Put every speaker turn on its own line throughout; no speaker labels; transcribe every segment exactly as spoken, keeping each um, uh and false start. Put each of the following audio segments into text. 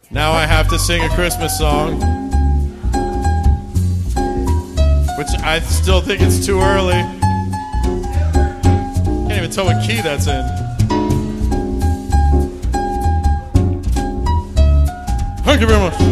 Now I have to sing a Christmas song, which I still think it's too early. Can't even tell what key that's in. Thank you very much.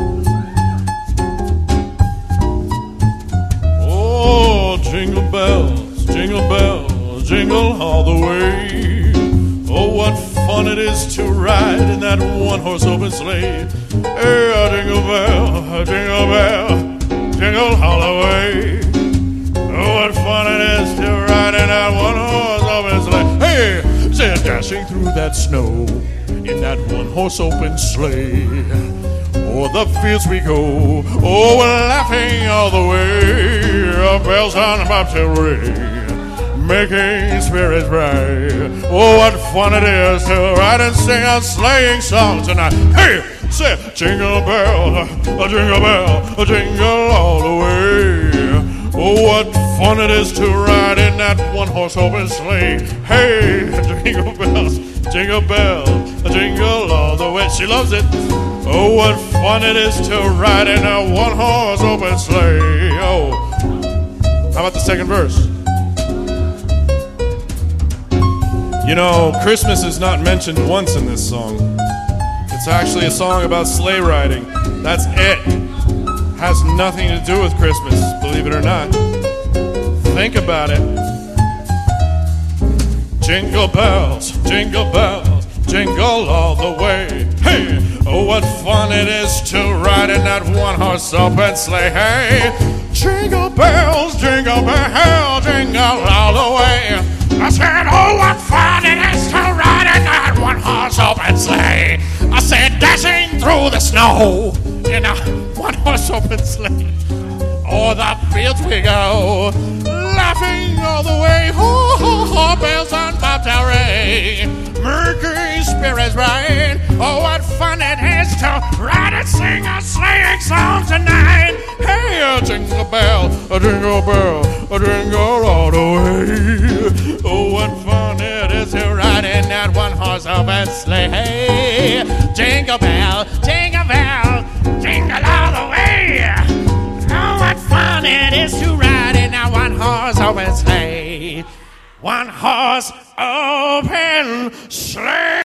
Oh, jingle bells, jingle bells, jingle all the way. Oh, what fun it is to ride in that one-horse open sleigh. Hey, a jingle bell, a jingle bell, jingle all the way. Oh, what fun it is to ride in that one-horse open sleigh. Hey, say, dashing through that snow in that one-horse open sleigh. O'er the fields we go, oh, we're laughing all the way. Our bells on bobtail ring, making spirits bright. Oh, what fun it is to ride and sing a sleighing song tonight. Hey, say, jingle bell, a jingle bell, a jingle all the way. Oh, what fun it is to ride in that one-horse open sleigh. Hey, jingle bells, jingle bells, a jingle all the way. She loves it. Oh, what fun it is to ride in a one-horse open sleigh. Oh, how about the second verse? You know, Christmas is not mentioned once in this song. It's actually a song about sleigh riding. That's it. Has nothing to do with Christmas, believe it or not. Think about it. Jingle bells, jingle bells, jingle all the way. Hey, oh, what fun it is to ride in that one-horse open sleigh. Hey, jingle bells, jingle bells, jingle all the way. I said, oh, what fun it is to ride in that one-horse open sleigh. I said, dashing through the snow in a one-horse open sleigh. O'er the fields we go, laughing all the way. Ho, ho, ho, bells on bobtail ring, Mercury spirits bright. Oh, what fun it is to ride and sing a sleighing song tonight. Hey, a jingle bell, a jingle bell, a jingle all the way. Oh, what fun it is to ride in that one-horse open sleigh. Hey, jingle bell, jingle bell, jingle all the way. Oh, what fun it is to ride in that one-horse open sleigh. One-horse open sleigh.